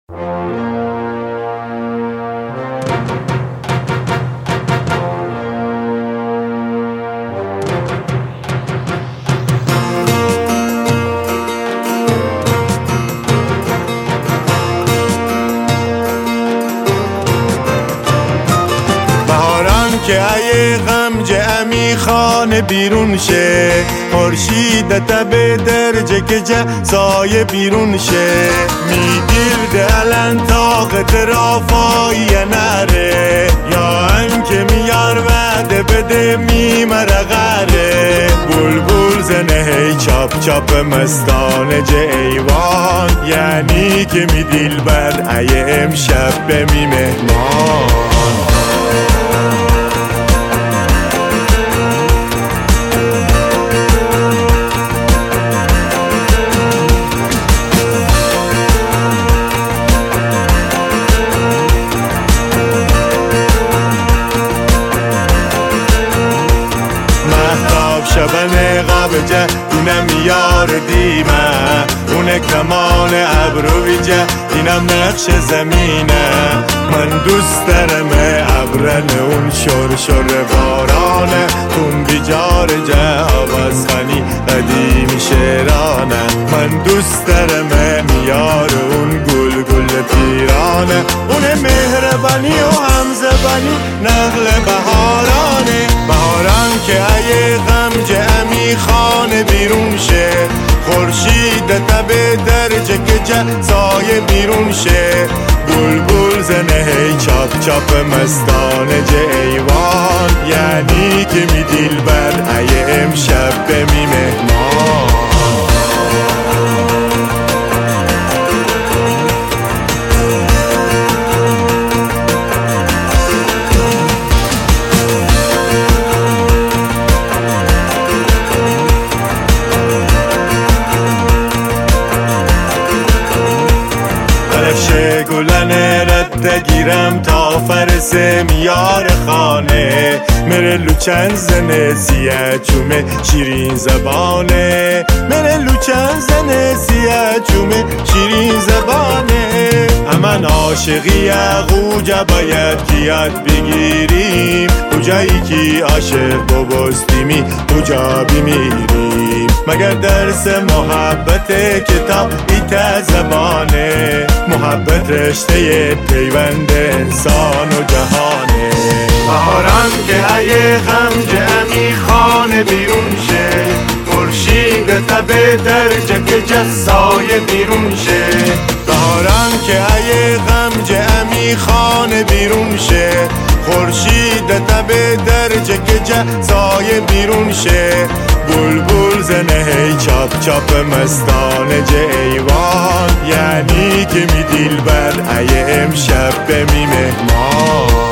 که ای غم جمعی خانه بیرون شه، خورشید تب درجه که جزای بیرون شه. میگیرده الان طاقت رافایی نره، یا انکه میار وعده بده میمره غره. بلبل زنه هی چاپ چاپ مستانه جیوان، یعنی که می دیل بر ای امشب به می مهمان. شبن قابجه اینم یار دیمه، اونه کمان ابروی جه اینم نقش زمینه. من دوست دارم ابرن اون شور شور بارانه، اون بیجار جه آواز خانی قدیمی شیرانه. من دوست دارم میار اون گل گل پیرانه، اونه مهربانی و همزبانی نقل بهارانه. بهاران که ای غم جمعی خانه بیرون شه، خورشید تب درجه که جزای بیرون شه. بلبل زنه هی چاپ چاپ مستانه جیوان، یعنی که می دیل بر ای امشب به می مهمان. گلن رد گیرم تا فرس میار خانه، مره لوچن زنه زیه چومه شیرین زبانه. مره لوچن زنه زیه چومه شیرین زبانه. امن عاشقی یقوجه باید کیت بگیریم، کجایی که عاشق ببستیمی کجا بمیریم. مگر درس محبت کتاب ایت زبانه، محبت رشته پیوند انسان و جهانه. بهاران که ای غم جمعی خانه بیرون شه، خورشید تب درجه که جزای بیرون شه. بهاران که ای غم جمعی خانه بیرون شه، خورشید تب درجه که جزای بیرون شه. بلبل زنه هی چاپ چاپ مستانه جیوان، یعنی که می دیل بر ای امشب به می مهمان.